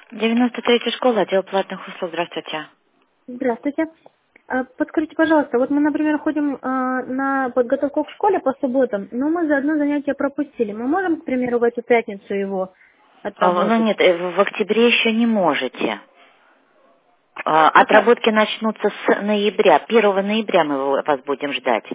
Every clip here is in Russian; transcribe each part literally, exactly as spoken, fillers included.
девяносто третья школа, отдел платных услуг. Здравствуйте. Здравствуйте. А, Подскажите, пожалуйста, вот мы, например, ходим а, на подготовку к школе по субботам, но мы за одно занятие пропустили. Мы можем, к примеру, в эту пятницу его А, Ну отработать? нет, э, в в октябре еще не можете. А, Это Отработки начнутся с ноября. Первого ноября мы его- вас будем ждать.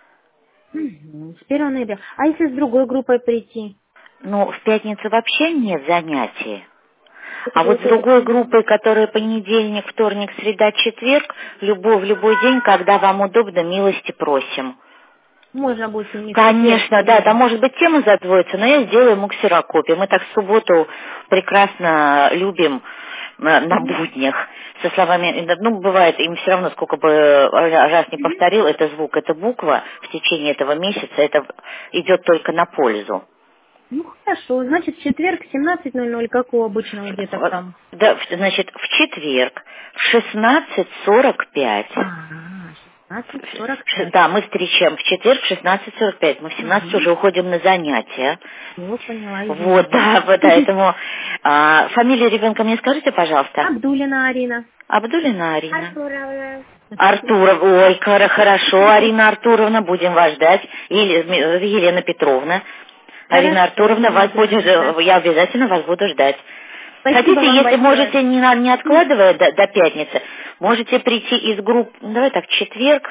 мгм, с первого ноября. А если с другой группой прийти? Ну, в пятницу вообще нет занятий. Это А вот с получается, другой группой, которая понедельник, вторник, среда, четверг, любой, в любой день, когда вам удобно, милости просим. можно будет с ними в четверг, к Конечно, да, там примеру. может быть тема задвоится, но я сделаю ему ксерокопию. Мы так в субботу прекрасно любим э, на Мгм. буднях. Со словами, ну, бывает, им все равно, сколько бы раз не Мгм. повторил, это звук, это буква в течение этого месяца, это идет только на пользу. Ну хорошо, значит в четверг семнадцать ноль ноль, как у обычного где-то Вот, там. да, в- значит, в четверг в шестнадцать сорок пять. А, шестнадцать сорок Ш- пять. Да, мы встречаем в четверг в шестнадцать сорок пять. Мы в семнадцать Угу. уже уходим на занятия. Все, поняла, Вот, извините. да, вот поэтому а, фамилию ребенка мне скажите, пожалуйста. Абдулина Арина. Абдулина Арина. Артуровна. Артуров, ой, хор- хорошо, Арина Артуровна, будем вас ждать. Еле- Елена Петровна. Арина Хорошо, Артуровна, Елена вас будет, Петровна. я обязательно вас буду ждать. Спасибо Хотите, вам если большое. можете, не, на- не откладывая до, до пятницы, можете прийти из групп, ну, давай так, четверг,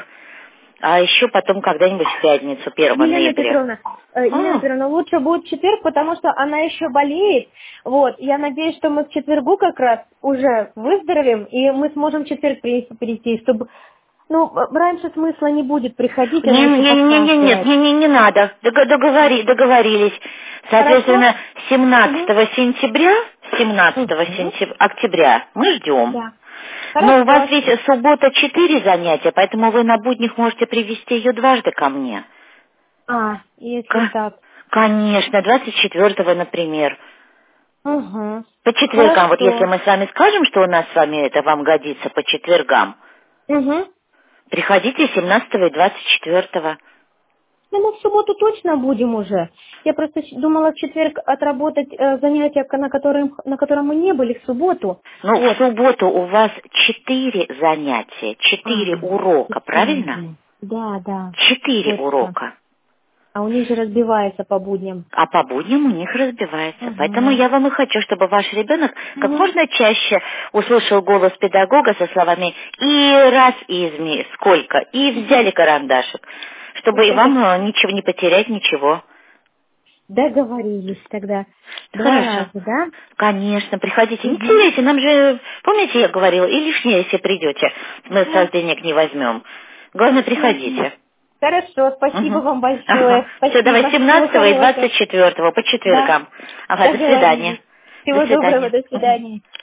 а еще потом когда-нибудь в пятницу, первого Елена ноября. Петровна, э, Елена А, Петровна, лучше будет четверг, потому что она еще болеет. Вот, я надеюсь, что мы к четвергу как раз уже выздоровеем, и мы сможем в четверг при- прийти, чтобы... Ну, э, раньше смысла не будет приходить, Не, она еще не, не, не, нет, покашляет. не, не, не надо. Дог- договори- договорились. Хорошо? Соответственно, Угу. семнадцатого сентября, семнадцатого Угу. сентября, октября мы ждем. Да. Но у вас Хорошо. ведь суббота четыре занятия, поэтому вы на буднях можете привести ее дважды ко мне. А, если Ка- так. Конечно, двадцать четвёртого, например. Угу. По четвергам, вот если Хорошо. мы с вами скажем, что у нас с вами это вам годится по четвергам, Угу. приходите семнадцатого и двадцать четвёртого. Ну, мы в субботу точно будем уже. Я просто щ- думала в четверг отработать э, занятия, к- на котором, на котором мы не были в субботу. Ну, в Вот. субботу у вас четыре занятия, четыре А, урока, правильно? четыре. Да, да, Четыре точно. урока. А у них же разбивается по будням. А по будням у них разбивается. Поэтому Угу. я вам и хочу, чтобы ваш ребенок как Угу. можно чаще услышал голос педагога со словами «и раз изми, сколько», и взяли карандашик, чтобы и вам э, ничего не потерять, ничего. Договорились тогда. Два Хорошо. раза, да? Конечно, приходите. Не Угу. теряйте, нам же, помните, я говорила, и лишнее, если придете, мы с вас денег не возьмем. Главное, Угу. приходите. Хорошо, спасибо Угу. вам Ага. большое. Все, давай Спасибо. Всего семнадцатого и хорошего. двадцать четвёртого по Да, четвергам. Ага, до свидания. договорились. До Всего доброго, свидания. до Мгм. свидания.